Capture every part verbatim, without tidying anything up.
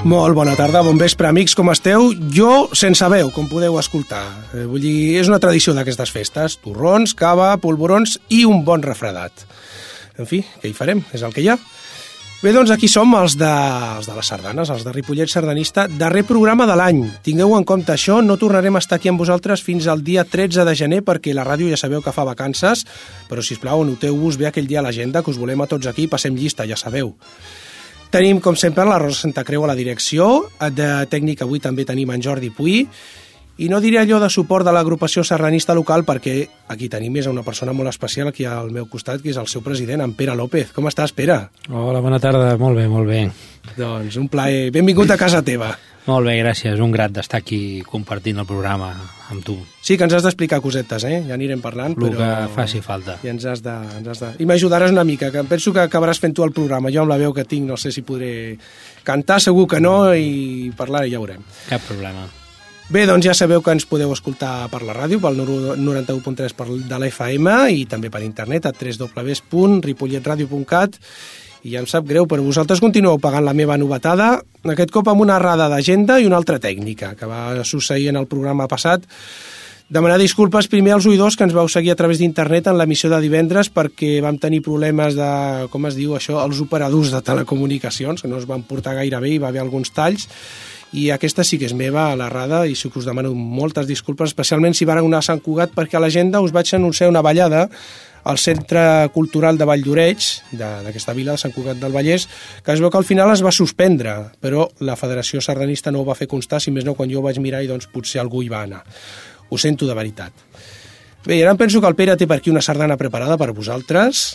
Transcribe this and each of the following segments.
Molt bona tarda, bon vespre, amics, com esteu? Jo sense veu, com podeu escoltar. Eh, vull dir, és una tradició d'aquestes festes. Torrons, cava, polvorons i un bon refredat. En fi, què hi farem? És el que hi ha. Bé, doncs aquí som els de, els de les sardanes, els de Ripollet Sardanista, darrer programa de l'any. Tingueu en compte això, no tornarem a estar aquí amb vosaltres fins al dia tretze de gener, perquè la ràdio ja sabeu que fa vacances, però sisplau, anoteu-vos bé aquell dia a l'agenda, que us volem a tots aquí, passem llista, ja sabeu. Tenim, com sempre, la Rosa Santa Creu a la direcció, de tècnic avui també tenim en Jordi Puy, i no diré allò de suport de l'agrupació sardanista local perquè aquí tenim és una persona molt especial aquí al meu costat, que és el seu president, en Pere López. Com estàs, Pere? Hola, bona tarda, molt bé, molt bé. Doncs un plaer. Benvingut a casa teva. Molt bé, gràcies. Un grat d'estar aquí compartint el programa amb tu. Sí, que ens has d'explicar cosetes, eh? Ja anirem parlant, però... El que faci falta. I ens has de... Ens has de... I m'ajudaràs una mica, que penso que acabaràs fent tu el programa. Jo amb la veu que tinc no sé si podré cantar, segur que no, i parlar ja veurem. Cap problema. Bé, doncs ja sabeu que ens podeu escoltar per la ràdio, pel noranta-u punt tres de la F M i també per internet a w w w punt ripollet radio punt cat. I ja em sap greu, però vosaltres continueu pagant la meva novetada, aquest cop amb una errada d'agenda i una altra tècnica, que va succeir en el programa passat. Demanar disculpes primer als oïdors que ens vau seguir a través d'internet en l'emissió de divendres perquè vam tenir problemes de, com es diu això, els operadors de telecomunicacions, que no es van portar gaire bé, hi va haver alguns talls, i aquesta sí que és meva, l'errada, i sí que us demano moltes disculpes, especialment si varen anar a Sant Cugat, perquè a l'agenda us vaig anunciar una ballada al Centre Cultural de Vall d'Oreig, d'aquesta vila de Sant Cugat del Vallès, que es veu que al final es va suspendre, però la Federació Sardanista no ho va fer constar, si més no, quan jo ho vaig mirar i doncs potser algú hi va anar. Ho sento de veritat. Bé, ara em penso que el Pere té per aquí una sardana preparada per vosaltres.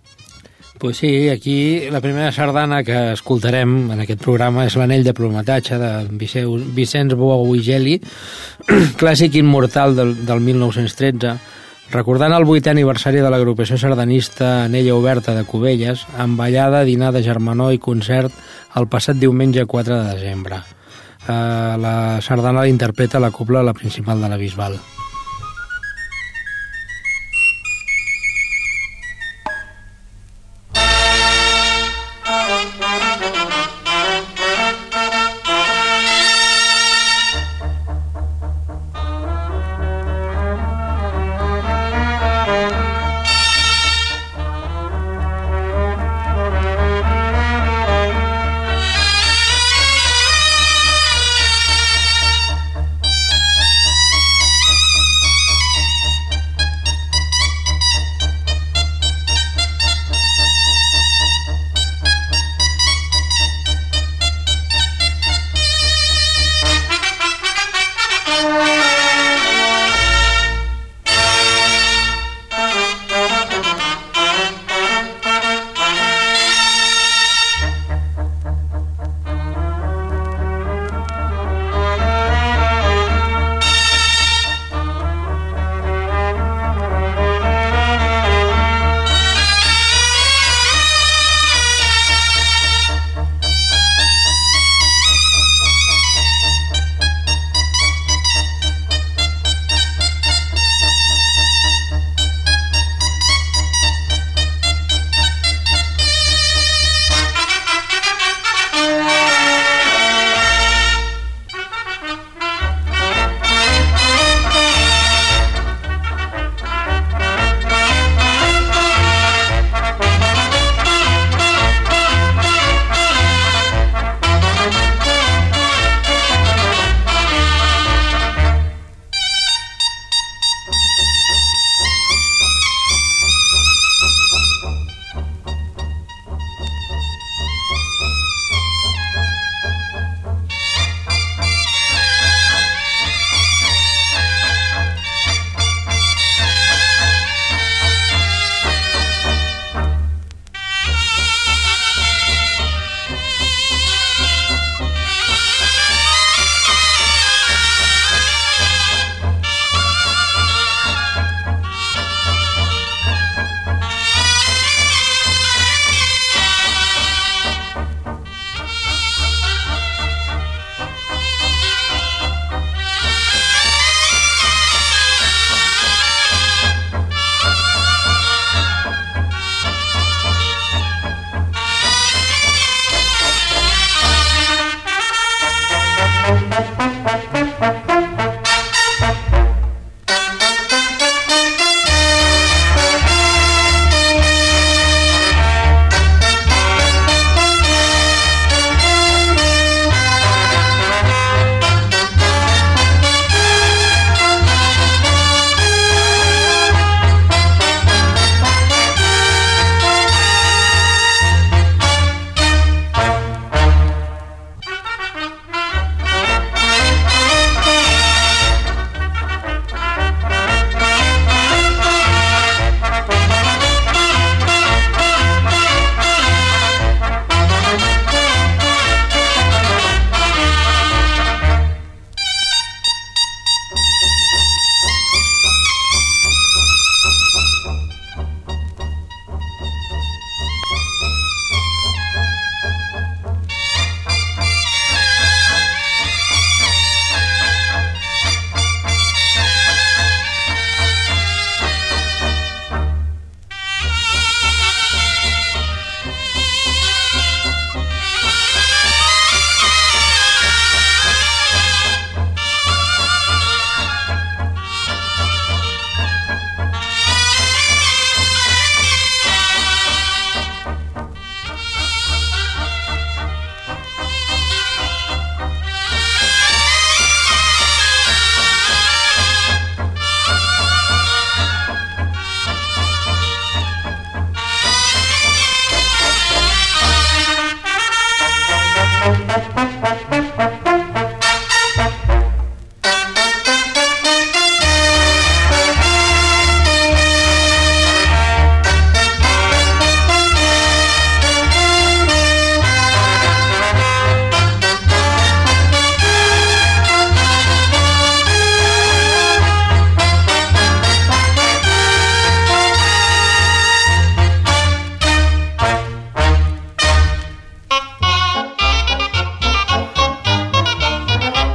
Pues sí, aquí la primera sardana que escoltarem en aquest programa és l'Anell de plomatge de Vicenç Bou i Geli, clàssic immortal del, del mil nou-cents tretze, recordant el vuitè aniversari de l'agrupació sardanista Anella Oberta de Cubelles, amb ballada, dinar de germanor i concert el passat diumenge quatre de desembre. Uh, la sardana l'interpreta la cobla la principal de la Bisbal.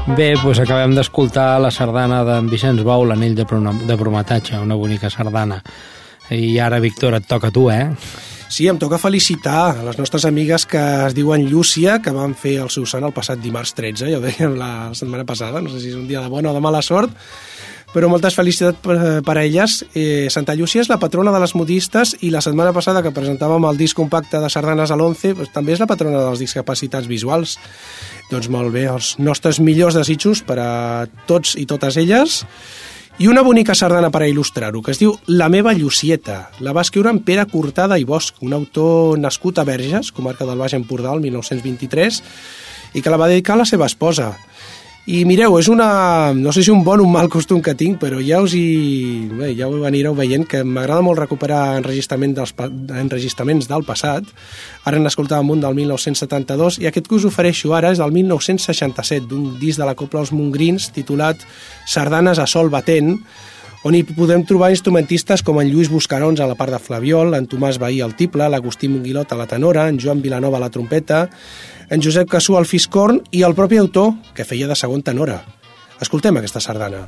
Bé, doncs acabem d'escoltar la sardana d'en Vicenç Bou, l'Anell de, de Prometatge, una bonica sardana. I ara, Víctor, et toca a tu, eh? Sí, em toca felicitar a les nostres amigues que es diuen Llúcia, que van fer el seu sant el passat dimarts tretze, ja ho dèiem la setmana passada, no sé si és un dia de bona o de mala sort, però moltes felicitats per, per a elles. Eh, Santa Llúcia és la patrona de les modistes i la setmana passada que presentàvem el disc compacte de sardanes a l'Once, doncs, també és la patrona dels discapacitats visuals. Doncs molt bé, els nostres millors desitjos per a tots i totes elles. I una bonica sardana per a il·lustrar-ho, que es diu La meva Llucieta. La va escriure en Pere Cortada i Bosch, un autor nascut a Verges, comarca del Baix Empordà, el mil nou-cents vint-i-tres, i que la va dedicar a la seva esposa. I mireu, és una... no sé si un bon o un mal costum que tinc, però ja us hi... Bé, ja ho anireu veient, que m'agrada molt recuperar enregistrament dels, enregistraments del passat. Ara n'escoltàvem un del mil nou-cents setanta-dos, i aquest que us ofereixo ara és del mil nou-cents seixanta-set, d'un disc de la Cobla Els Montgrins, titulat Sardanes a sol batent, on hi podem trobar instrumentistes com en Lluís Buscarons a la part de flabiol, en Tomàs Bahí al tiple, l'Agustí Monguilot a la tenora, en Joan Vilanova a la trompeta, en Josep Cassú al fiscorn i el propi autor, que feia de segon tenora. Escoltem aquesta sardana.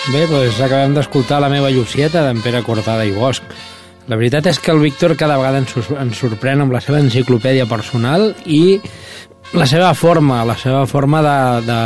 Bé, doncs acabem d'escoltar La meva Llucieta, d'en Pere Cortada i Bosch. La veritat és que el Víctor cada vegada ens, ens sorprèn amb la seva enciclopèdia personal i la seva forma, la seva forma de, de,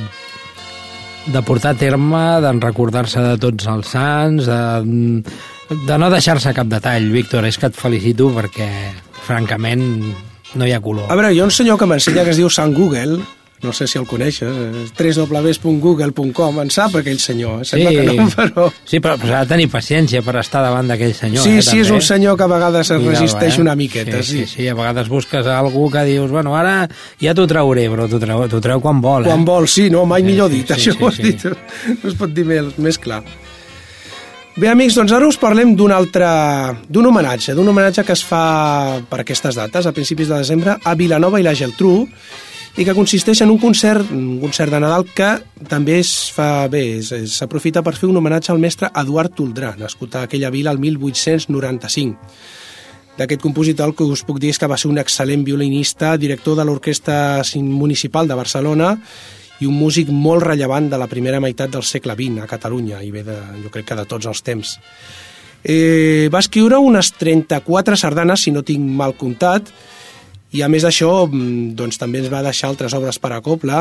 de portar a terme, de recordar-se de tots els sants, de, de no deixar-se cap detall. Víctor, és que et felicito perquè, francament, no hi ha color. A veure, hi ha un senyor que m'ensenya que es diu Sant Google, no sé si el coneixes, w w w punt google punt com, en sap aquell senyor, sembla sí, que no, però... Sí, però, però s'ha de tenir paciència per estar davant d'aquell senyor. Sí, eh, sí, és un senyor que a vegades es Cuidado, resisteix eh? una miqueta, sí, sí. Sí, sí, a vegades busques algú que dius, bueno, ara ja t'ho trauré, però t'ho treu, t'ho treu quan vol, eh? Quan vol, sí, no, mai sí, millor sí, dit, sí, això sí, ho has sí. dit, no es pot dir més, més clar. Bé, amics, doncs ara us parlem d'un altre, d'un homenatge, d'un homenatge que es fa per aquestes dates, a principis de desembre, a Vilanova i la Geltrú, i que consisteix en un concert, un concert de Nadal que també es fa bé, s'aprofita per fer un homenatge al mestre Eduard Toldrà, nascut a aquella vila el mil vuit-cents noranta-cinc. D'aquest compositor el que us puc dir és que va ser un excel·lent violinista, director de l'Orquestra Municipal de Barcelona i un músic molt rellevant de la primera meitat del segle vint a Catalunya, i bé, de, jo crec que de tots els temps. Eh, va escriure unes trenta-quatre sardanes, si no tinc mal comptat, i a més d'això, doncs, també ens va deixar altres obres per a cobla.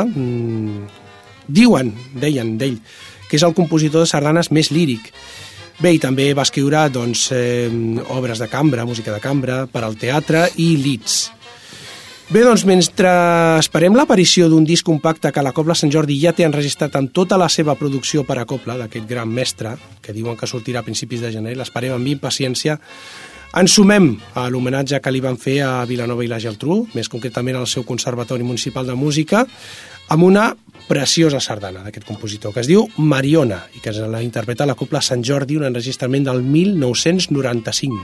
Diuen, deien d'ell, que és el compositor de sardanes més líric. Bé, i també va escriure doncs, eh, obres de cambra, música de cambra, per al teatre i lieds. Bé, doncs, mentre esperem l'aparició d'un disc compacte que la Cobla Sant Jordi ja té enregistrat amb tota la seva producció per a cobla, d'aquest gran mestre, que diuen que sortirà a principis de gener, l'esperem amb impaciència, ens sumem a l'homenatge que li van fer a Vilanova i la Geltrú, més concretament al seu Conservatori Municipal de Música, amb una preciosa sardana d'aquest compositor, que es diu Mariona, i que la interpreta la Cobla Sant Jordi, un enregistrament del mil nou-cents noranta-cinc.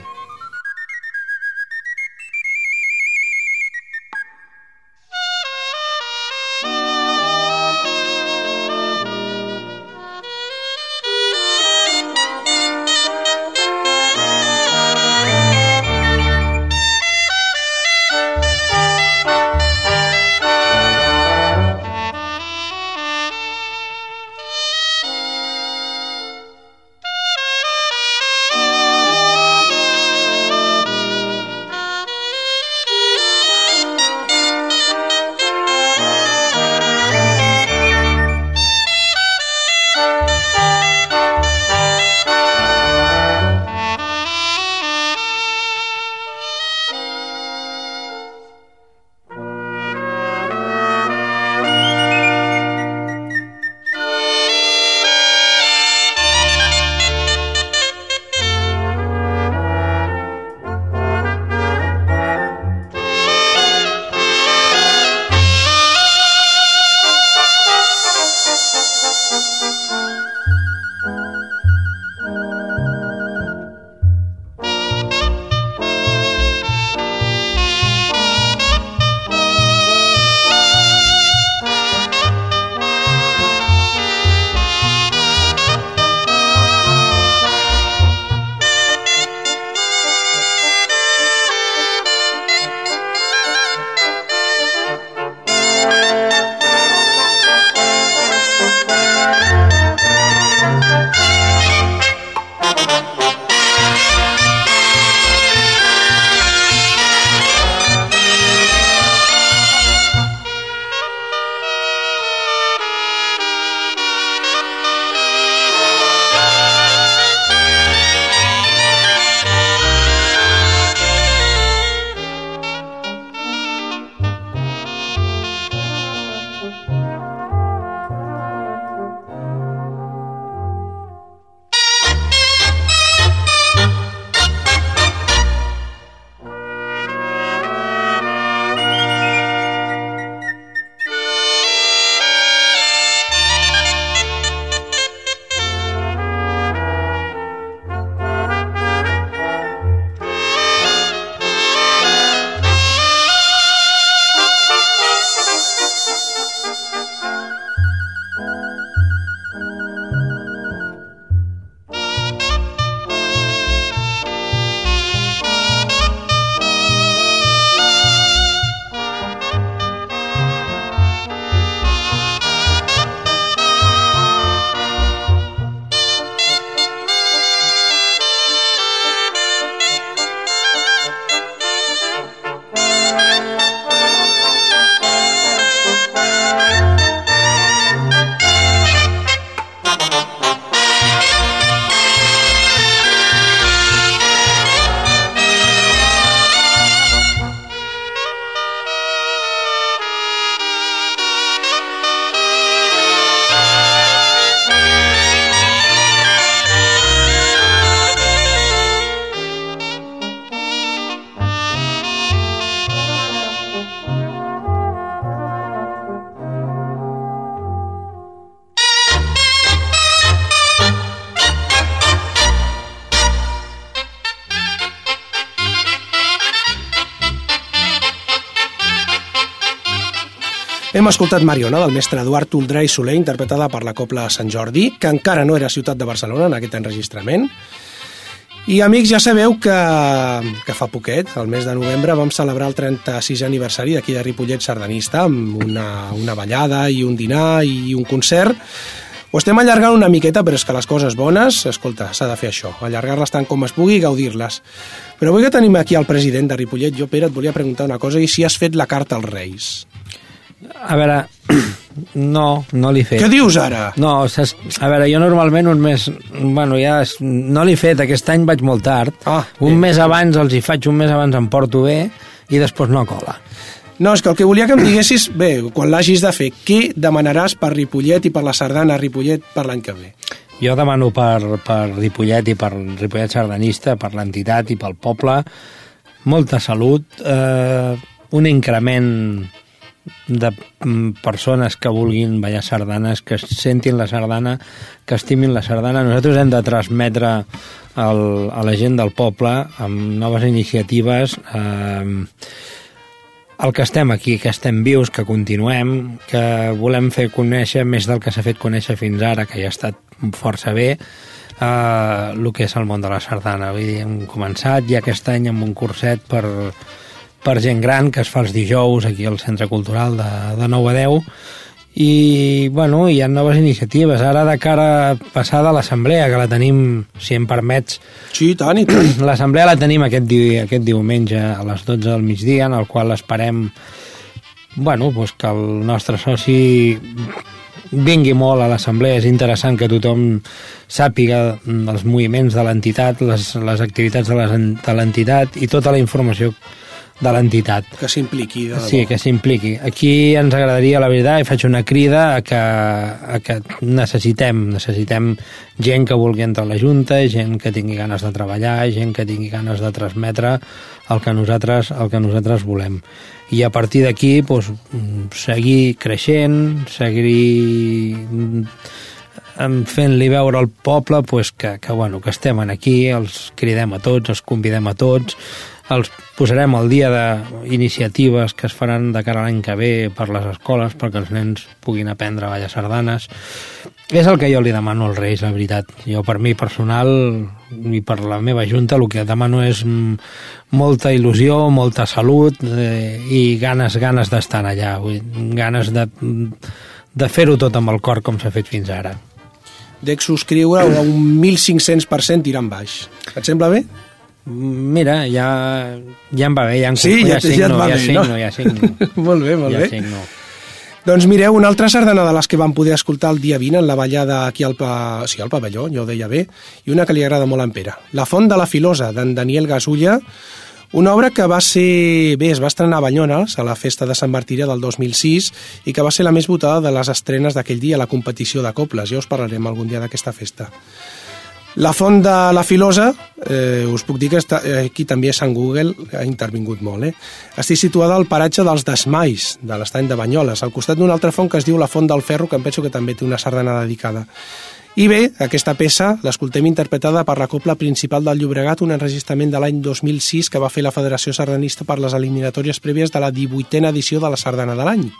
Hem escoltat Mariona, del mestre Eduard Toldrà i Soler, interpretada per la Cobla Sant Jordi, que encara no era ciutat de Barcelona en aquest enregistrament. I, amics, ja sabeu que, que fa poquet, el mes de novembre, vam celebrar el trenta-sisè aniversari d'aquí de Ripollet Sardanista, amb una, una ballada i un dinar i un concert. Ho estem allargant una miqueta, però és que les coses bones, escolta, s'ha de fer això, allargar-les tant com es pugui i gaudir-les. Però avui que tenim aquí el president de Ripollet, jo, Pere, et volia preguntar una cosa, i si has fet la carta als Reis? A veure, no, no l'he fet. Què dius ara? No, saps? A veure, jo normalment un mes... Bueno, ja no l'he fet, aquest any vaig molt tard. Ah, un bé. mes abans els hi faig, un mes abans em porto bé i després no cola. No, és que el que volia que em diguessis, bé, quan l'hagis de fer, què demanaràs per Ripollet i per la sardana Ripollet per l'any que ve? Jo demano per, per Ripollet i per Ripollet Sardanista, per l'entitat i pel poble, molta salut, eh, un increment de persones que vulguin ballar sardanes, que sentin la sardana, que estimin la sardana. Nosaltres hem de transmetre el, a la gent del poble amb noves iniciatives eh, el que estem aquí, que estem vius, que continuem, que volem fer conèixer més del que s'ha fet conèixer fins ara, que ja ha estat força bé, eh, el que és el món de la sardana. Vull dir, hem començat ja aquest any amb un curset per per gent gran, que es fa els dijous aquí al Centre Cultural de, de nou a deu, i, bueno, hi ha noves iniciatives. Ara, de cara passada a l'assemblea, que la tenim, si em permets... Sí, tant i tant. L'assemblea la tenim aquest, di aquest diumenge a les dotze del migdia, en el qual esperem, bueno, pues que el nostre soci vingui molt a l'assemblea. És interessant que tothom sàpiga els moviments de l'entitat, les, les activitats de l'entitat i tota la informació de l'entitat. Que s'impliqui. Sí, que s'impliqui. Aquí ens agradaria, la veritat, i faig una crida a que, a que necessitem, necessitem gent que vulgui entrar a la Junta, gent que tingui ganes de treballar, gent que tingui ganes de transmetre el que nosaltres, el que nosaltres volem. I a partir d'aquí, doncs, seguir creixent, seguir fent-li veure al poble pues, que, que, bueno, que estem aquí, els cridem a tots, els convidem a tots, els posarem al dia d'iniciatives que es faran de cara a l'any que ve per les escoles, perquè els nens puguin aprendre a ballar sardanes. És el que jo li demano als Reis, la veritat. Jo, per mi personal i per la meva junta, el que demano és molta il·lusió, molta salut eh, i ganes, ganes d'estar allà, ganes de, de fer-ho tot amb el cor com s'ha fet fins ara. Dec subscriure a un mil cinc-cents per cent tirant baix. Et sembla bé? Mira, ja, ja em va bé, ja, em sí, ja, ja, signo, ja et va ja bé, signo, no? ja signo. Molt bé, molt ja bé. Signo. Doncs mireu, una altra sardana de les que vam poder escoltar el dia vint en la ballada aquí al, pa... sí, al pavelló, jo ho deia bé, i una que li agrada molt a en Pere. La font de la Filosa, d'en Daniel Gasulla, una obra que va ser... Bé, es va estrenar a Banyoles, a la festa de Sant Martiri del dos mil sis, i que va ser la més votada de les estrenes d'aquell dia a la competició de coples. Ja us parlarem algun dia d'aquesta festa. La font de la Filosa, eh, us puc dir que està, aquí també Sant Google ha intervingut molt. Eh? Estic situada al paratge dels Desmais, de l'estany de Banyoles, al costat d'una altra font que es diu la Font del Ferro, que em penso que també té una sardana dedicada. I bé, aquesta peça l'escoltem interpretada per la Cobla Principal del Llobregat, un enregistrament de l'any dos mil sis que va fer la Federació Sardanista per les eliminatòries prèvies de la divuitena edició de la Sardana de l'any.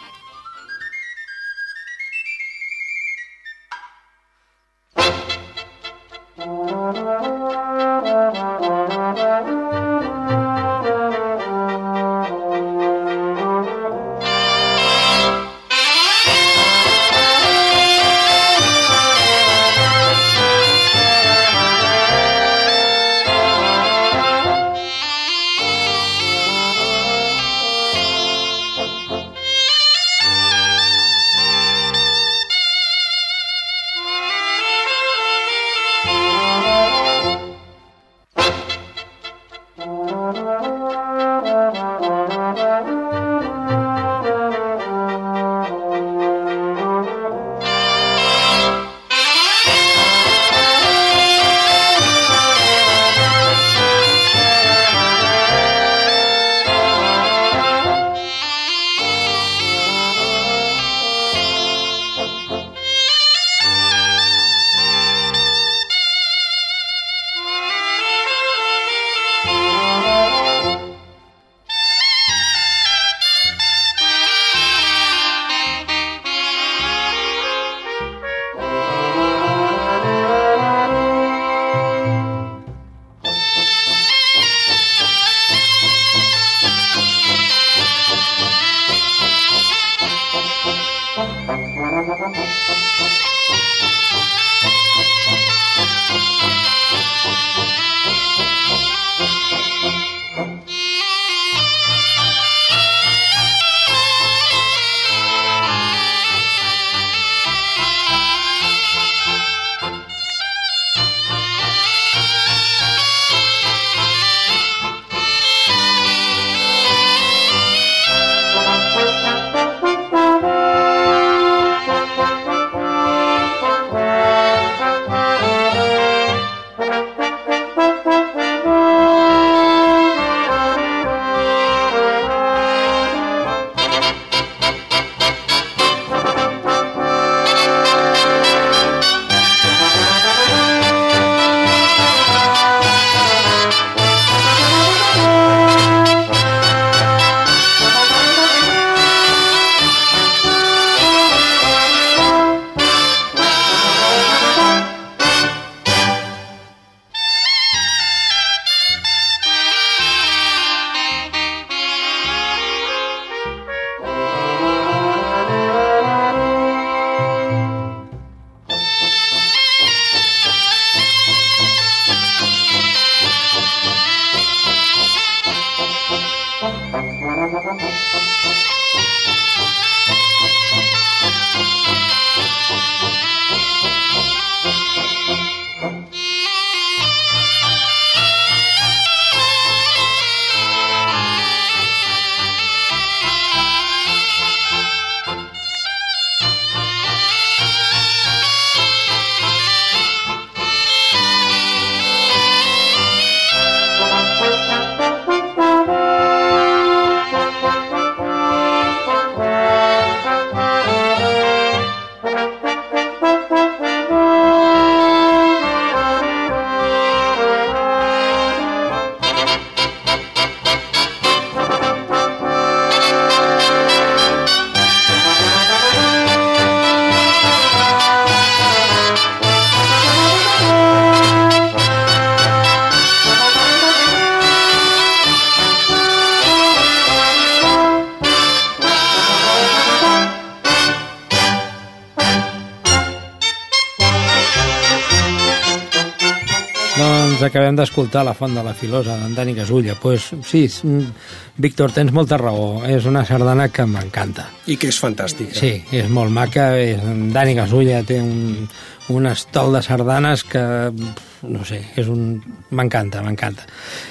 Doncs acabem d'escoltar La Font de la Filosa, d'en Dani Gasulla. Pues, sí, Víctor, tens molta raó. És una sardana que m'encanta. I que és fantàstica. Sí, és molt maca. En Dani Gasulla té un, un estol de sardanes que, no sé, és un... m'encanta, m'encanta.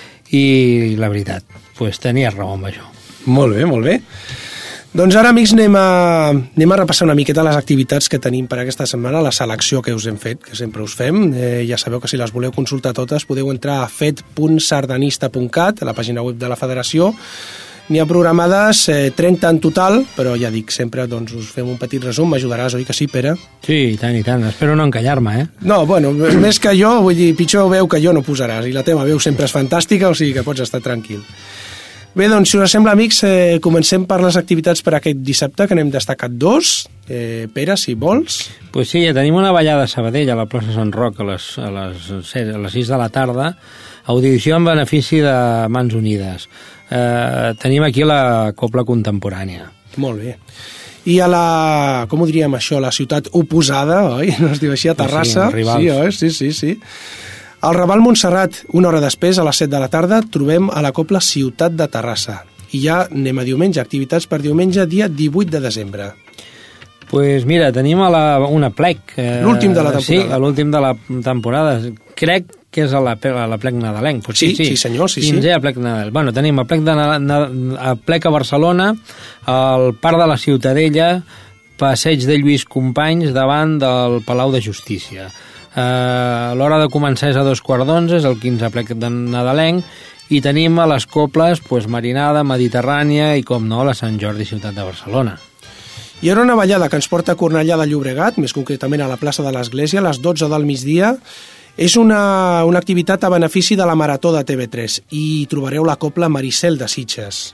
I la veritat, pues, tenies raó amb això. Molt bé, molt bé. Doncs ara, amics, anem a, anem a repassar una miqueta les activitats que tenim per aquesta setmana, la selecció que us hem fet, que sempre us fem. Eh, ja sabeu que si les voleu consultar totes podeu entrar a fet punt sardanista punt cat, a la pàgina web de la federació. N'hi ha programades eh, trenta en total, però ja dic, sempre doncs, us fem un petit resum. M'ajudaràs, oi que sí, Pere? Sí, i tant, i tant. Espero no encallar-me, eh? No, bueno, més que jo, vull dir, pitjor veu que jo no posaràs, i la teva veu sempre és fantàstica, o sigui que pots estar tranquil. Bé, doncs, si us sembla, amics, eh, comencem per les activitats per aquest dissabte, que n'hem destacat dos. Eh, Pere, si vols. Pues sí, ja tenim una ballada a Sabadell, a la plaça Sant Roc, a les, a les, a les sis de la tarda, audició en benefici de Mans Unides. Eh, tenim aquí la cobla contemporània. Molt bé. I a la, com ho diríem això, la ciutat oposada, oi? No es diu així, a Terrassa. Sí, rivals. Sí, oi? Sí, sí, sí. Al Raval Montserrat, una hora després, a les set de la tarda, trobem a la cobla Ciutat de Terrassa. I ja anem a diumenge, activitats per diumenge, dia divuit de desembre. Pues mira, tenim a la, una plec. Eh, l'últim de la temporada. Sí, l'últim de la temporada. Crec que és a la, a la plec nadalenc. Pues sí, sí, sí, senyor, sí, sí. A plec nadalenc. Bueno, tenim a plec, de, a plec a Barcelona, al Parc de la Ciutadella, passeig de Lluís Companys davant del Palau de Justícia. Uh, l'hora de començar és a dos quarts d'onze, és el quinze plec de nadalenc, i tenim a les coples pues, Marinada, Mediterrània i, com no, la Sant Jordi, ciutat de Barcelona. Hi ha una ballada que ens porta a Cornellà de Llobregat, més concretament a la plaça de l'Església, a les dotze del migdia. És una, una activitat a benefici de la Marató de T V tres i trobareu la copla Maricel de Sitges.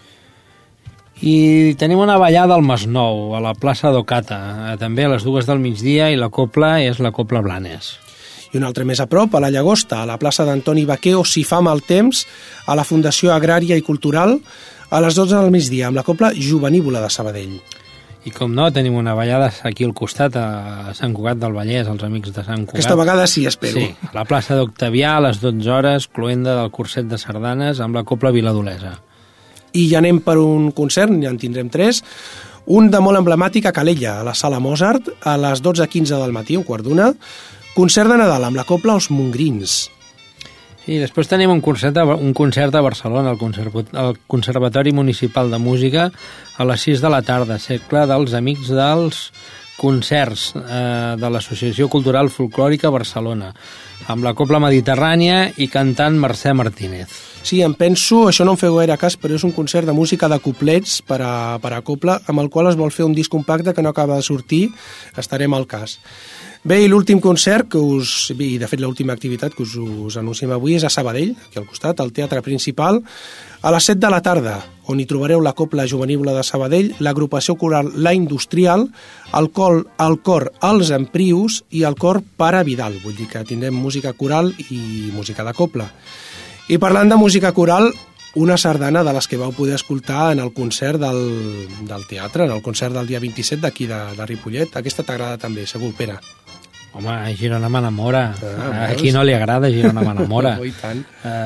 I tenim una ballada al Masnou, a la plaça d'Ocata, també a les dues del migdia, i la copla és la copla Blanes. I un altre més a prop, a la Llagosta, a la plaça d'Antoni Baquer, o Si fa mal temps, a la Fundació Agrària i Cultural, a les dotze del migdia, amb la copla Jovenívola de Sabadell. I com no, tenim una ballada aquí al costat, a Sant Cugat del Vallès, els amics de Sant Cugat. Aquesta vegada sí, espero. Sí, a la plaça d'Octavià, a les dotze hores, cloenda del curset de sardanes, amb la copla Viladolesa. I ja anem per un concert, ja en tindrem tres. Un de molt emblemàtic a Calella, a la Sala Mozart, a les dotze quinze del matí, un quart d'una. Concert de Nadal amb la copla Els Mongrins. I després tenim un concert a, un concert a Barcelona, al Conservatori Municipal de Música, a les sis de la tarda, cercle dels Amics dels Concerts eh, de l'Associació Cultural Folclòrica Barcelona, amb la copla Mediterrània i cantant Mercè Martínez. Sí, em penso, això no em feu gaire cas, però és un concert de música de couplets per a, per a copla, amb el qual es vol fer un disc compacte que no acaba de sortir, estarem al cas. Bé, i l'últim concert, que us, i de fet l'última activitat que us, us anunciem avui és a Sabadell, aquí al costat, al Teatre Principal, a les set de la tarda, on hi trobareu la copla Jovenívola de Sabadell, l'agrupació coral La Industrial, el cor, el cor Els Emprius i el cor Pare Vidal, vull dir que tindrem música coral i música de copla. I parlant de música coral, una sardana de les que vau poder escoltar en el concert del, del teatre, en el concert del dia vint-i-set d'aquí de, de Ripollet. Aquesta t'agrada també, segur, Pere. Home, Girona m'enamora. Ah, a qui no li agrada Girona m'enamora. Oh, i tant.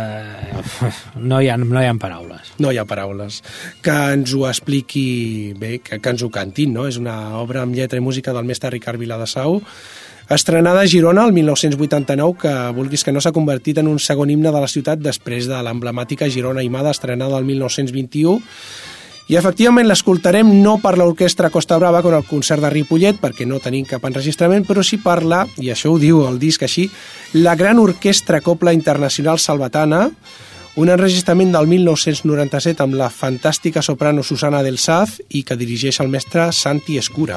Uh, no, hi ha, no hi ha paraules. No hi ha paraules. Que ens ho expliqui bé, que, que ens ho cantin, no? És una obra amb lletra i música del mestre Ricard Viladasau, estrenada a Girona el mil nou-cents vuitanta-nou, que vulguis que no s'ha convertit en un segon himne de la ciutat després de l'emblemàtica Girona Imada, estrenada el mil nou-cents vint-i-u. I efectivament l'escoltarem no per l'orquestra Costa Brava com el concert de Ripollet, perquè no tenim cap enregistrament, però sí per la, i això ho diu el disc així, la Gran Orquestra Copla Internacional Salvatana, un enregistrament del mil nou-cents noranta-set amb la fantàstica soprano Susana del Saz i que dirigeix el mestre Santi Escura.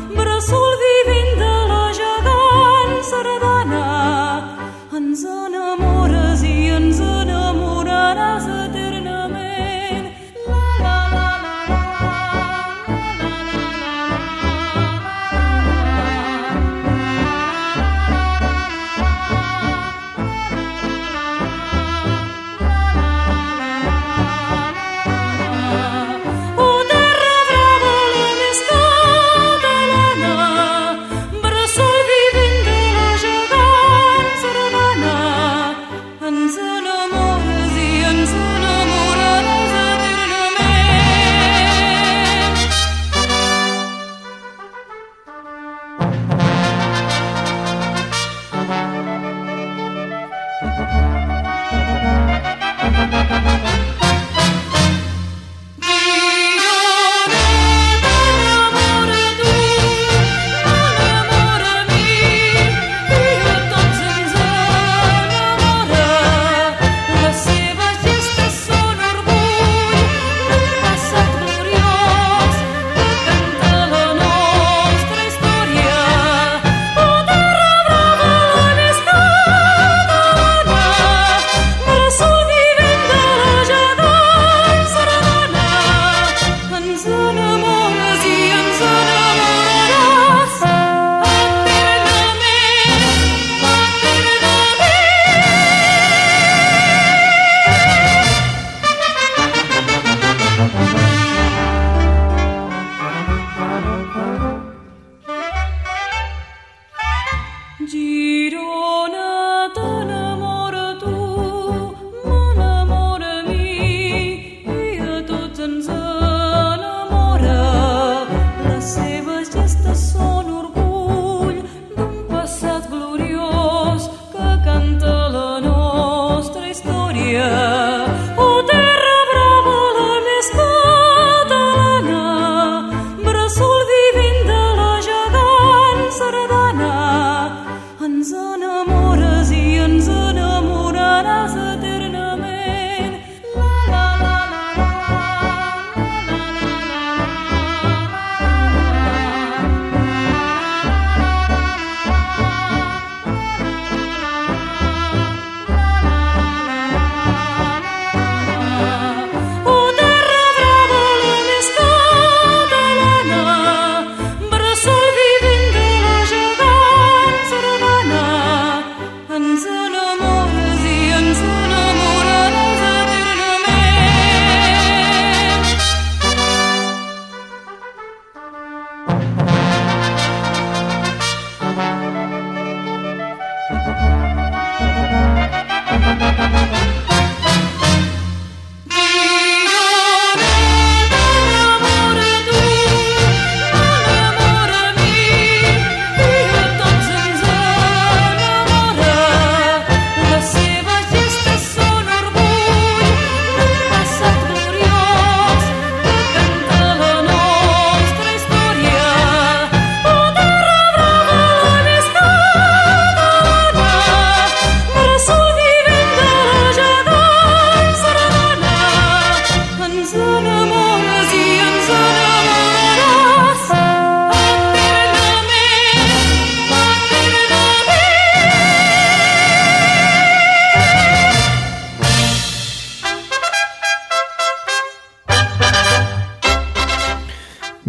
Ens enamorem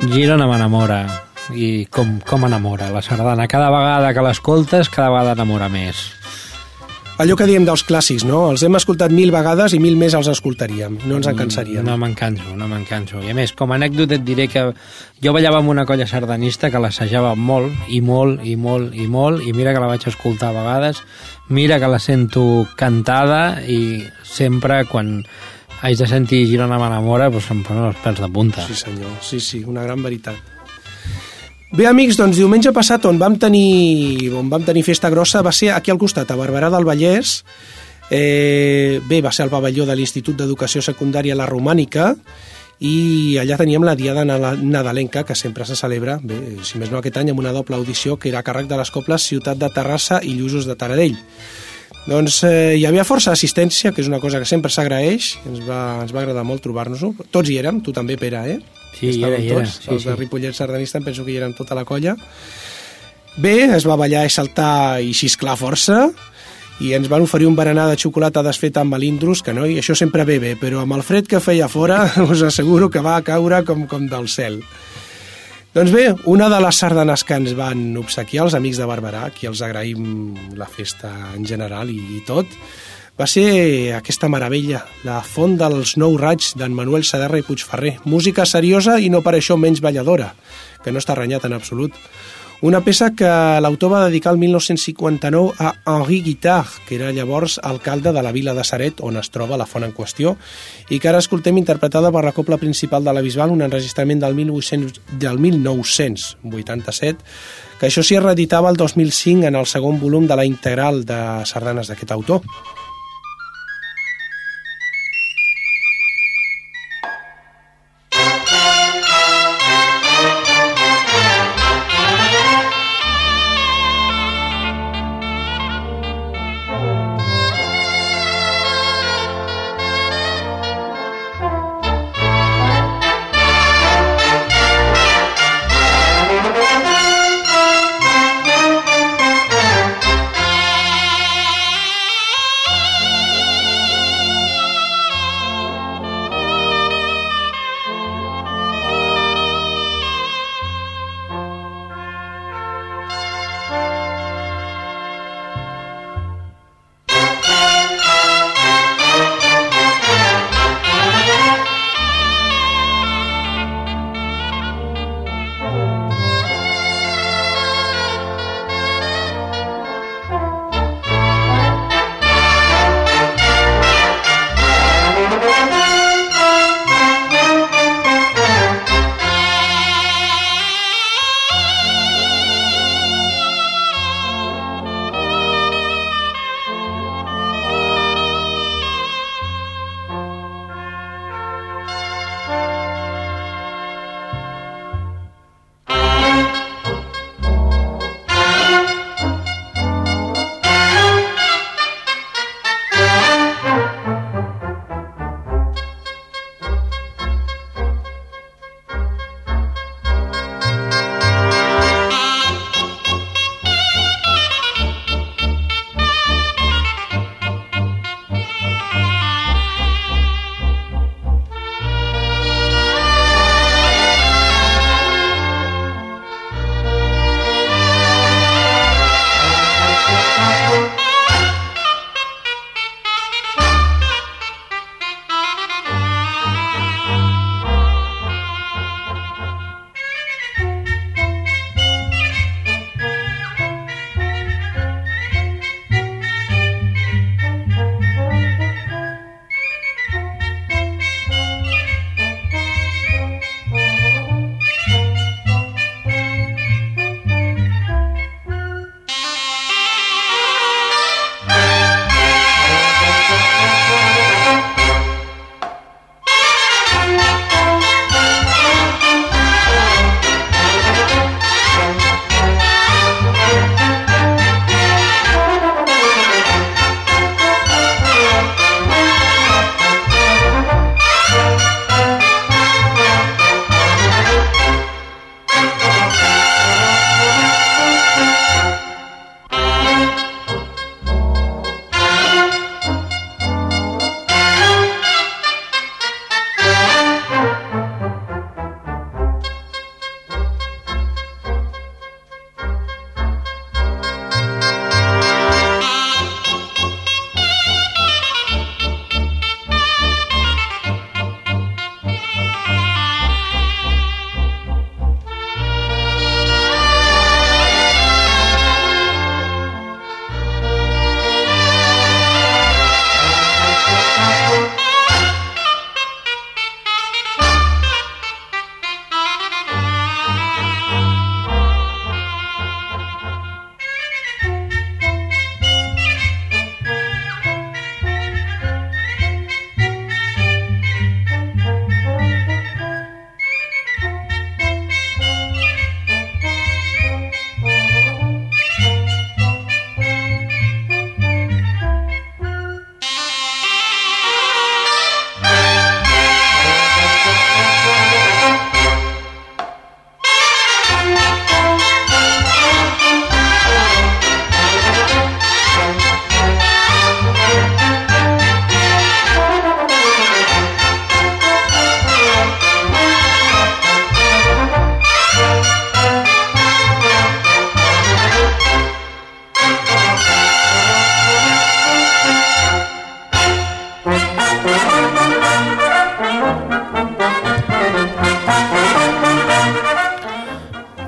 Girona m'enamora, i com, com enamora la sardana. Cada vegada que l'escoltes, cada vegada enamora més. Allò que diem dels clàssics, no? Els hem escoltat mil vegades i mil més els escoltaríem. No ens en cansaríem. No me'n canso, no me'n canso. I a més, com a anècdota et diré que jo ballava amb una colla sardanista que l'assajava molt, i molt, i molt, i molt, i mira que la vaig escoltar a vegades, mira que la sento cantada, i sempre quan haig de sentir Girona m'enamora, doncs em posen els pèls de punta. Sí, senyor, sí, sí, una gran veritat. Bé, amics, doncs diumenge passat on vam tenir, on vam tenir festa grossa va ser aquí al costat, a Barberà del Vallès. Eh, bé, va ser el pavelló de l'Institut d'Educació Secundària La Romànica, i allà teníem la diada nadalenca, que sempre se celebra, bé, si més no aquest any, amb una doble audició que era a càrrec de les cobles Ciutat de Terrassa i Lluços de Taradell. Doncs eh, hi havia força assistència, que és una cosa que sempre s'agraeix, ens va, ens va agradar molt trobar-nos-ho. Tots hi érem, tu també, Pere, eh? Sí, hi era, hi era. Tots, sí, els sí. de Ripollet sardanista, em penso que hi eren tota la colla. Bé, es va ballar i saltar i xisclar força, i ens van oferir un berenar de xocolata desfeta amb melindros, que no, i això sempre ve bé, però amb el fred que feia fora us asseguro que va caure com, com del cel. Doncs bé, una de les sardanes que ens van obsequiar els amics de Barberà, qui els agraïm la festa en general i, i tot, va ser aquesta meravella, la Font dels Nou Raigs d'en Manuel Saderra i Puigferrer. Música seriosa i no per això menys balladora, que no està renyat en absolut. Una peça que l'autor va dedicar el mil nou-cents cinquanta-nou a Henri Guitard, que era llavors alcalde de la vila de Ceret, on es troba la font en qüestió, i que ara escoltem interpretada per la cobla principal de la Bisbal, un enregistrament del, mil vuit-cents, del mil nou-cents vuitanta-set, que això s'hi reeditava el dos mil cinc en el segon volum de la integral de sardanes d'aquest autor.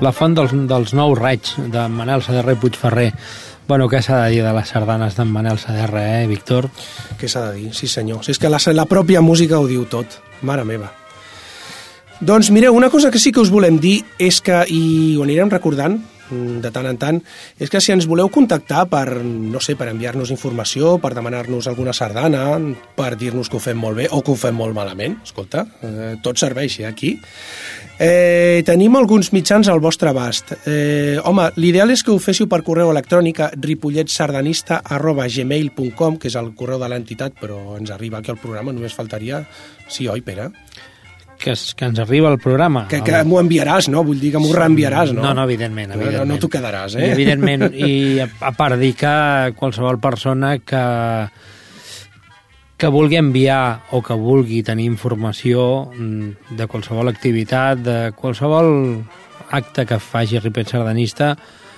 La font dels, dels nous raigs, de Manel Saderra i Puigferrer. Bueno, què s'ha de dir de les sardanes d'en Manel Saderra, eh, Víctor? Què s'ha de dir? Sí, senyor. Si és que la, la pròpia música ho diu tot. Mare meva. Doncs mireu, una cosa que sí que us volem dir és que, i ho anirem recordant de tant en tant, és que si ens voleu contactar per, no sé, per enviar-nos informació, per demanar-nos alguna sardana, per dir-nos que ho fem molt bé o que ho fem molt malament, escolta, eh, tot serveix eh, aquí. Eh, tenim alguns mitjans al vostre abast. Eh, home, l'ideal és que ho féssiu per correu electrònic a ripolletsardanista arroba gmail punt com, que és el correu de l'entitat, però ens arriba aquí al programa, només faltaria... Sí, oi, Pere? Que, es, que ens arriba el programa. Que, que m'ho enviaràs, no? Vull dir que m'ho reenviaràs, no? No, no, evidentment. evidentment. No, no t'ho quedaràs, eh? I, evidentment, i a, a part dir que qualsevol persona que, que vulgui enviar o que vulgui tenir informació de qualsevol activitat, de qualsevol acte que faci Ripollet Sardanista,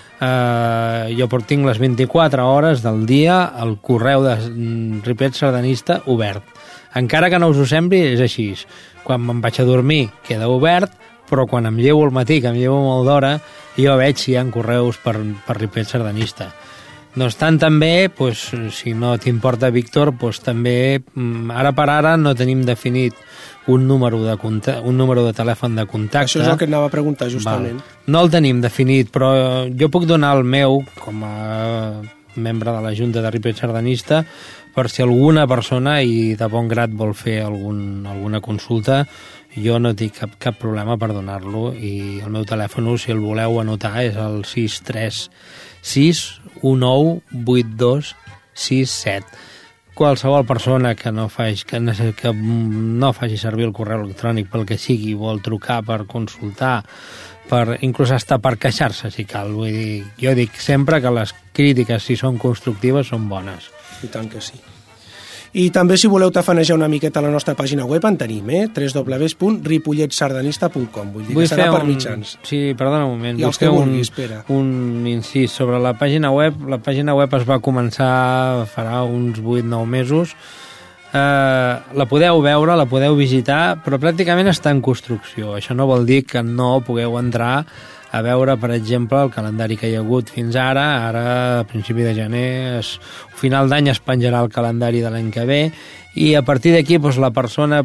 eh, jo tinc les vint-i-quatre hores del dia el correu de Ripollet Sardanista obert. Encara que no us ho sembli, és així. Quan me'n vaig a dormir queda obert, però quan em llevo al matí, que em llevo molt d'hora, jo veig si hi ha correus per, per Ripollet Sardanista. No obstant, també, pues, si no t'importa, Víctor, pues, també, ara per ara no tenim definit un número de, un número de telèfon de contacte. Això és el que anava a preguntar, justament. Val. No el tenim definit, però jo puc donar el meu, com a membre de la Junta de Ripollet Sardanista, per si alguna persona i de bon grat vol fer algun, alguna consulta, jo no tinc cap, cap problema per donar-lo, i el meu telèfon, si el voleu anotar, és el sis tres sis un nou vuit dos sis set. Qualsevol persona que no faci, que, que no faci servir el correu electrònic pel que sigui, vol trucar per consultar, per, inclús hasta per queixar-se, si cal. Vull dir, jo dic sempre que les crítiques, si són constructives, són bones. I tant que sí. I també, si voleu tafanejar una miqueta a la nostra pàgina web, en tenim, eh? w w w punt ripolletsardanista punt com. Vull dir Vull que serà per un... mitjans. Sí, perdona un moment. I els que vulguis, espera. Un incís sobre la pàgina web. La pàgina web es va començar farà uns vuit nou mesos. Eh, la podeu veure, la podeu visitar, però pràcticament està en construcció. Això no vol dir que no pugueu entrar a veure, per exemple, el calendari que hi ha hagut fins ara. Ara, a principi de gener, es, a final d'any es penjarà el calendari de l'any que ve, i a partir d'aquí doncs, la persona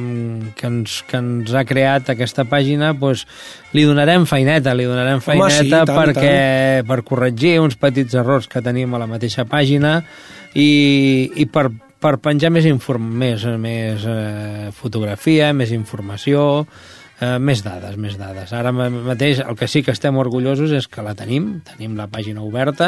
que ens, que ens ha creat aquesta pàgina doncs, li donarem feineta, li donarem feineta Home, sí, tant, perquè, tant. per corregir uns petits errors que tenim a la mateixa pàgina i, i per, per penjar més, inform, més, més eh, fotografia, més informació, Uh, més dades, més dades. Ara mateix el que sí que estem orgullosos és que la tenim, tenim la pàgina oberta.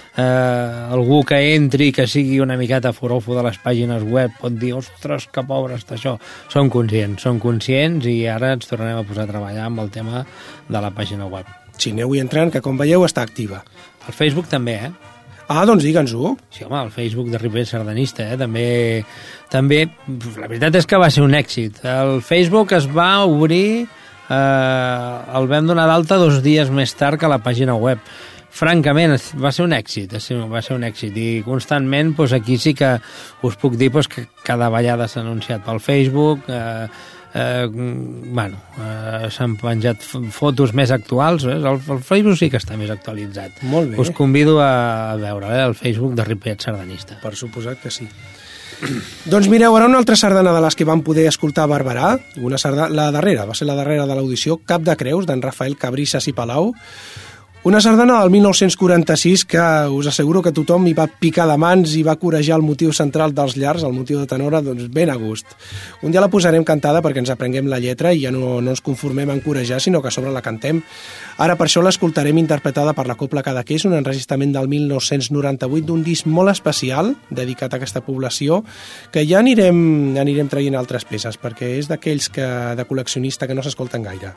Uh, algú que entri, que sigui una miqueta forofo de les pàgines web, pot dir, ostres, que pobre està això. Són conscients, són conscients i ara ens tornarem a posar a treballar amb el tema de la pàgina web. Si aneu-hi entrant, que com veieu està activa. El Facebook també, eh? Ah, doncs digue'ns-ho. Sí, home, el Facebook de Ripollet Sardanista, eh? També, també, la veritat és que va ser un èxit. El Facebook es va obrir, eh, el vam donar d'alta dos dies més tard que la pàgina web. Francament, va ser un èxit, va ser un èxit, i constantment doncs, aquí sí que us puc dir doncs, que cada vegada s'ha anunciat pel Facebook, eh, Eh, bueno, eh, s'han penjat fotos més actuals, eh? el, el Facebook sí que està més actualitzat. Molt bé. Us convido a veure eh, el Facebook de Ripollet Sardanista. Per suposat que sí. Doncs mireu, ara una altra sardana de les que vam poder escoltar a Barberà, una sardana, la darrera, va ser la darrera de l'audició, Cap de Creus, d'en Rafael Cabrisses i Palau. Una sardana del mil nou-cents quaranta-sis que us asseguro que tothom hi va picar de mans i va corejar el motiu central dels llars, el motiu de tenora, doncs ben a gust. Un dia la posarem cantada perquè ens aprenguem la lletra i ja no, no ens conformem en corejar, sinó que a sobre la cantem. Ara per això l'escoltarem interpretada per la Cobla Cadaqués, un enregistrament del mil nou-cents noranta-vuit d'un disc molt especial dedicat a aquesta població, que ja anirem, anirem traient altres peces, perquè és d'aquells que, de col·leccionista que no s'escolten gaire.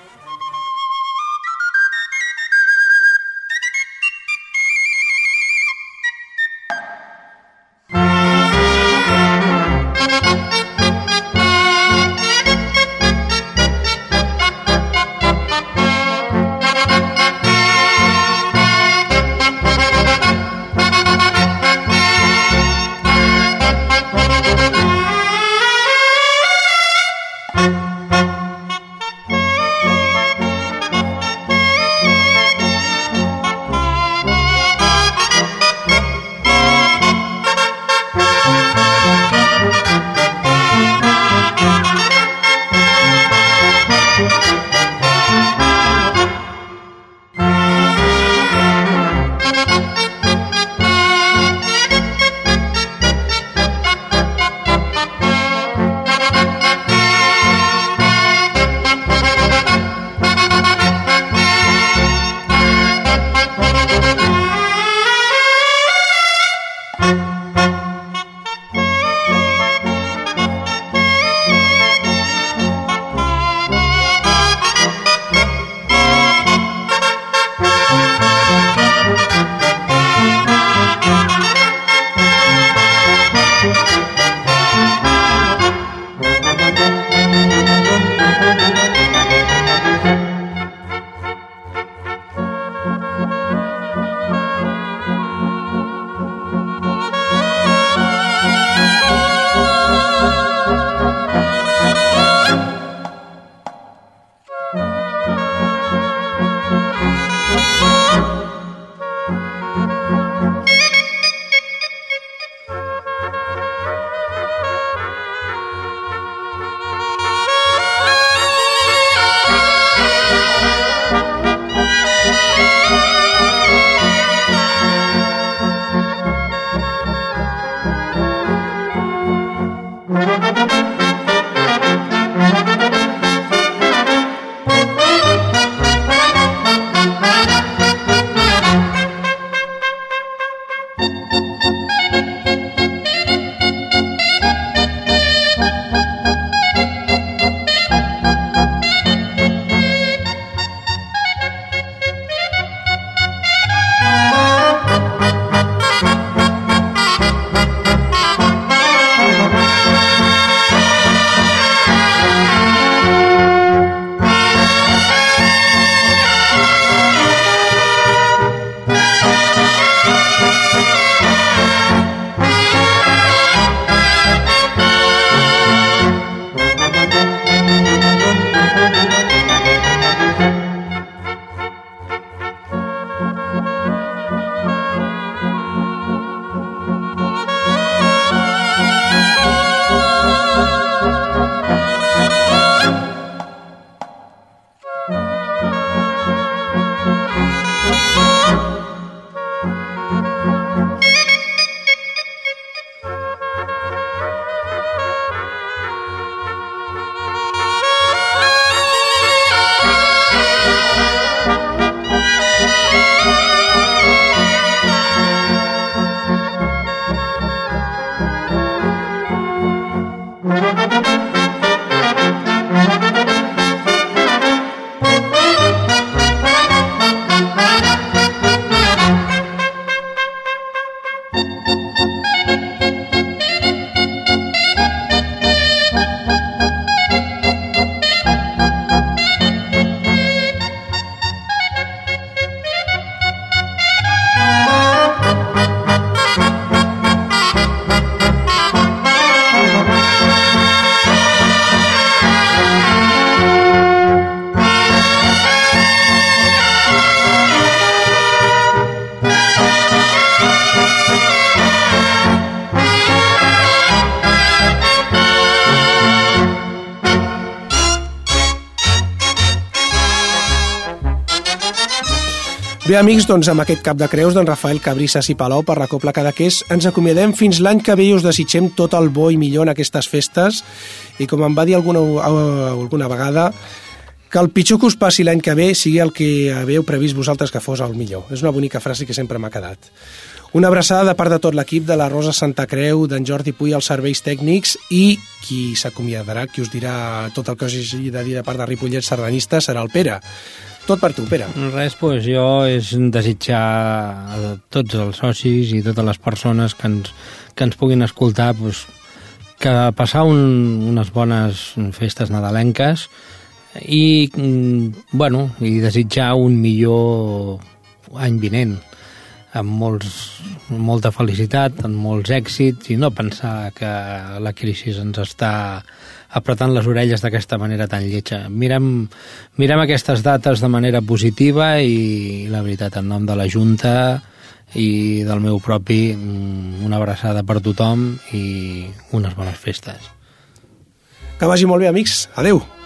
Bé, amics, doncs amb aquest cap de creus d'en Rafael Cabrisses i Palou per la Cobla Cadaqués ens acomiadem fins l'any que ve i us desitgem tot el bo i millor en aquestes festes i com em va dir alguna, alguna vegada que el pitjor que us passi l'any que ve sigui el que havíeu previst vosaltres que fos el millor. És una bonica frase que sempre m'ha quedat. Una abraçada de part de tot l'equip de la Rosa Santa Creu, d'en Jordi Puy als serveis tècnics i qui s'acomiadarà, qui us dirà tot el que us hagi de dir de part de Ripollet sardanista serà el Pere. Tot per tu, Pere. Res, doncs jo és desitjar a tots els socis i totes les persones que ens, que ens puguin escoltar doncs, que passar un, unes bones festes nadalenques i, bueno, i desitjar un millor any vinent amb molts, molta felicitat, amb molts èxits i no pensar que la crisi ens està apretant les orelles d'aquesta manera tan lletja. Mirem, mirem aquestes dates de manera positiva i la veritat, en nom de la Junta i del meu propi, una abraçada per tothom i unes bones festes. Que vagi molt bé, amics. Adeu.